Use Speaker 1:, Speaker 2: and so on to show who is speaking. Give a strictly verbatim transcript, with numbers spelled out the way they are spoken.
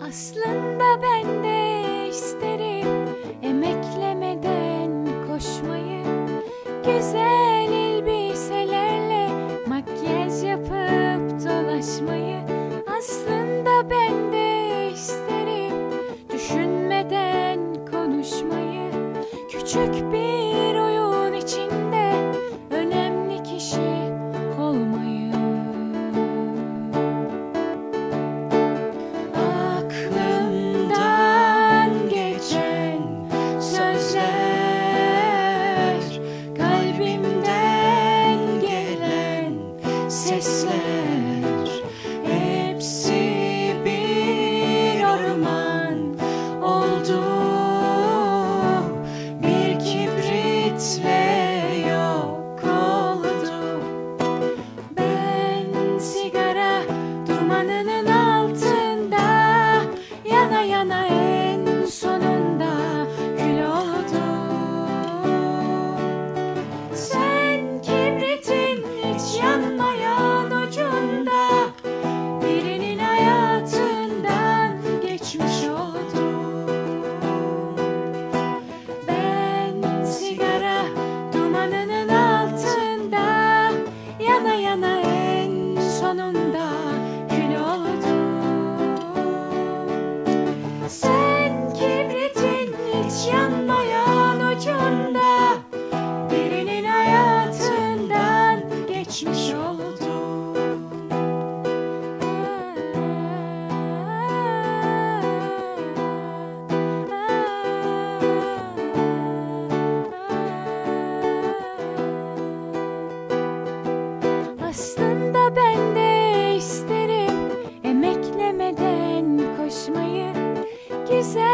Speaker 1: Aslında ben de isterim emeklemeden koşmayı, güzel elbiselerle makyaj yapıp dolaşmayı. Aslında ben de isterim düşünmeden konuşmayı, küçük bir oyun içinde önemli kişi olmayı. Aklımdan geçen sözler, kalbimden gelen sesler, hepsi bir orman oldu, bir kibritle yok oldu. Ben sigara dumanının altında yana yana en sonunda kül oldum. Sen kibritin hiç yanmayan ucunda birinin hayatından geçmiş oldum. Ben sigara dumanının altında yana yana en sonunda kül oldum. Sen kibritin hiç yanmayan ucunda birinin hayatından geçmiş oldum. Aslında ben de isterim emeklemeden koşmayı, güzel